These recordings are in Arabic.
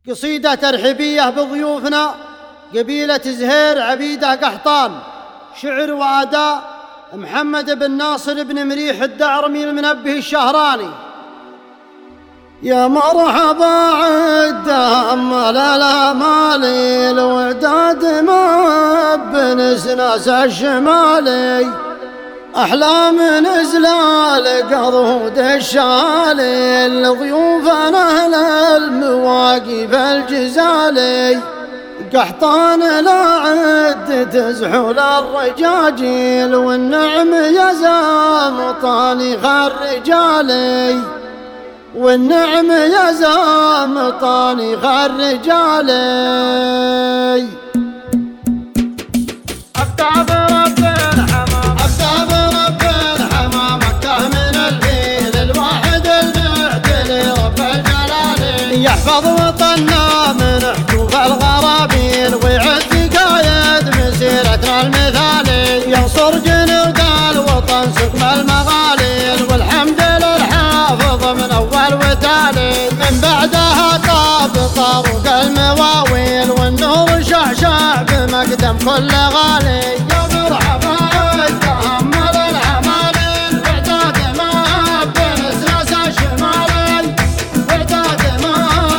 قصيدة ترحيبية بضيوفنا قبيلة زهير عبيدة قحطان. شعر وأداء محمد بن ناصر بن مريح الدعرمي المنبه الشهراني. يا مرحبا عدام لا مالي الوداد ما بنسناس الشمالي، أحلام نزلال قرود الشالي لضيوفنا أهل المواقف الجزالي. قحطان لا عد تزحول الرجاجيل والنعم يزام طانخ الرجالي، والنعم يزام طانخ الرجالي. يحفظ وطننا من حجوب الغرابين ويعز قايد مسيرتنا المثالي، ينصر جنود الوطن سقم المغاليل والحمد للحافظ من اول وتالي. من بعدها طاب طارق المواويل والنور شعشع بمقدم كل غالي. يا مرحبا تأمل العمالين وعداد ما بنسرس الشمالي، وعداد ما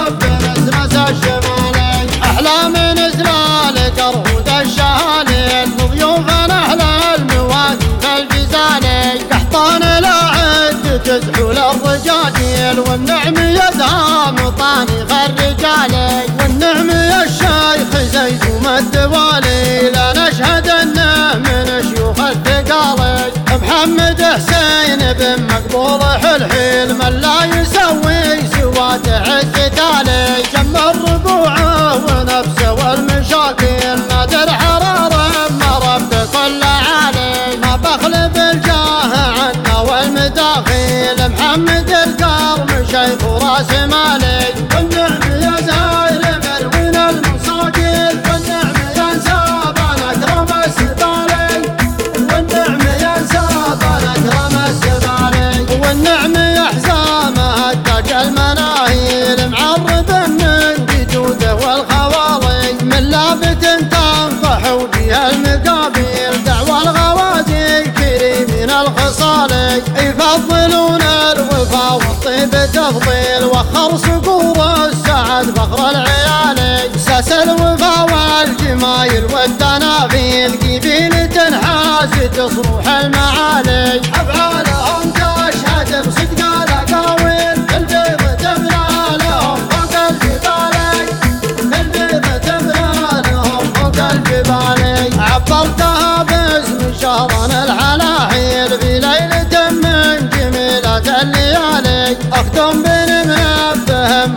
بنسرس الشمالي. أحلام نزلال قرود الشهالين لضيوفنا أهل المواقف الجزالي. قحطان لا عد تزحول الرجاجيل والنعم يزهام طانخ الرجالي، والنعم يا الشيخ زيزوم الدوالي لا نشهد انه من شيوخ الثقالي. محمد حسين بن مقبول حلحيل من لا يسوي سوى تعز تالي، جم الربوعه ونفسه والمشاكل نادر حراره ما رب كل عالي. ما بخل بالجاه عنا والمداخيل محمد الكرم شيخ راس مالي، والنعم يا زاير مروين المصاقيل، والنعم ينسى بان اكرم السبالي، والنعم ينسى بان اكرم السبالي. والنعم يا حزامه التاج المناهيل معرب من جدوده والخوالي، من لابت تنفح وجيها المقابيل دعوى الغوازي كريمين الخصالي. يفضلون الوفا والطيب تفضيل وخر صقور السعد فخر العيالي. ساس الوفا والجمايل والتنافيل قبيل تنحاز تصروح المعالي. أفعالهم تشهد بصدق الأقاويل البيض تبنى لهم فوق الجبال، البيض تبنى لهم فوق الجبال. عبرتها باسم شهران الحلاحيل في ليلة من جميلة الليالي. أختم بن منبهم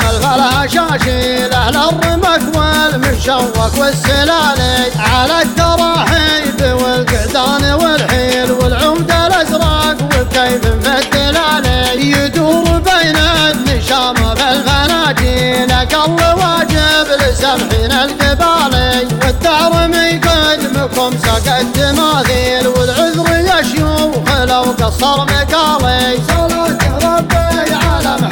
الفلاشاشيل أهل الرمك والمشوك والسلالي، على التراحيب والقعدان والحيل والعمد الأزرق والكيف في الدلالي. يدور بين النشامة بالفناجيل أقل واجب لسمحين القبالي، والدعرم يقدمكم ساق التماثيل والعذر يا شيوخ لو قصر مقالي. صلاة ربي على